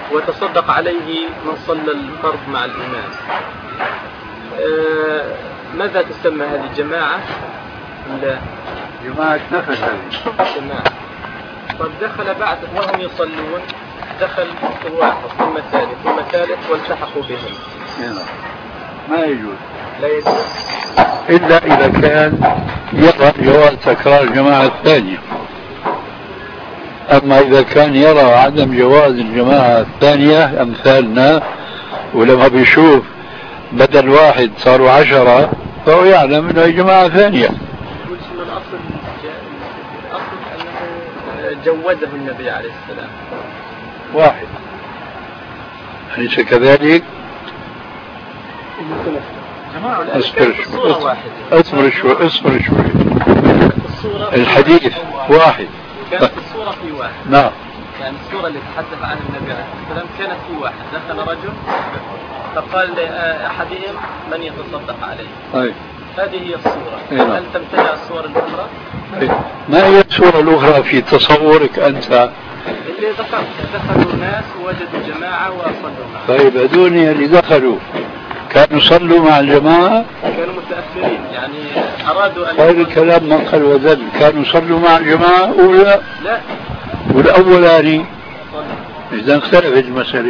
وتصدق عليه من صلى الفرض مع الإمام. ماذا تسمى هذه الجماعة؟ جماعة نفل هذه جماعة. طب دخل بعد وهم يصلون، دخل واحد ثم ثالث والتحقوا بهم، ما يجوز، لا يجوز إلا إذا كان يرى جواز تكرار الجماعة الثانية. أما إذا كان يرى عدم جواز الجماعة الثانية أمثالنا، ولما بيشوف بدل واحد صاروا 10 فهو يعلم أنه جماعة ثانية. الأصل أنه جوده النبي عليه السلام واحد، أليس كذلك؟ اصبر شوي. الحديث واحد، كانت الصورة في واحد. نعم، يعني الصورة اللي تحدث عنها النبي عليه السلام كانت في واحد، دخل رجل فقال لأحدهم من يتصدق عليه. أي. هذه هي الصورة. هل تمتنع الصور الأخرى؟ ما هي الصورة الأخرى في تصورك أنت؟ اللي ذكرت، دخلوا ناس ووجدوا جماعة وصلوا معهم. طيب هذول اللي دخلوا كانوا صلوا مع الجماعة؟ كانوا متأخرين، يعني أرادوا أن خير الكلام من قال وزل. كانوا صلوا مع الجماعة ولا لا؟ والأولاني إذا اختلفت المسألة.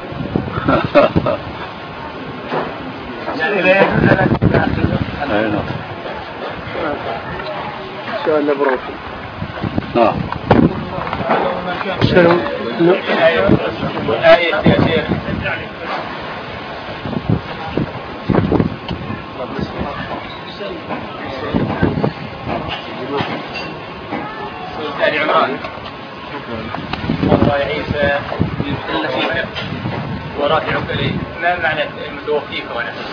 يعني لا يجوز لك نعم. سؤال نبروفي. نعم. آية يا شيخ. آل عمران. والله يا عيسى يمثل فيك ورافعك إليه. ما معنى المتوفيك ونحن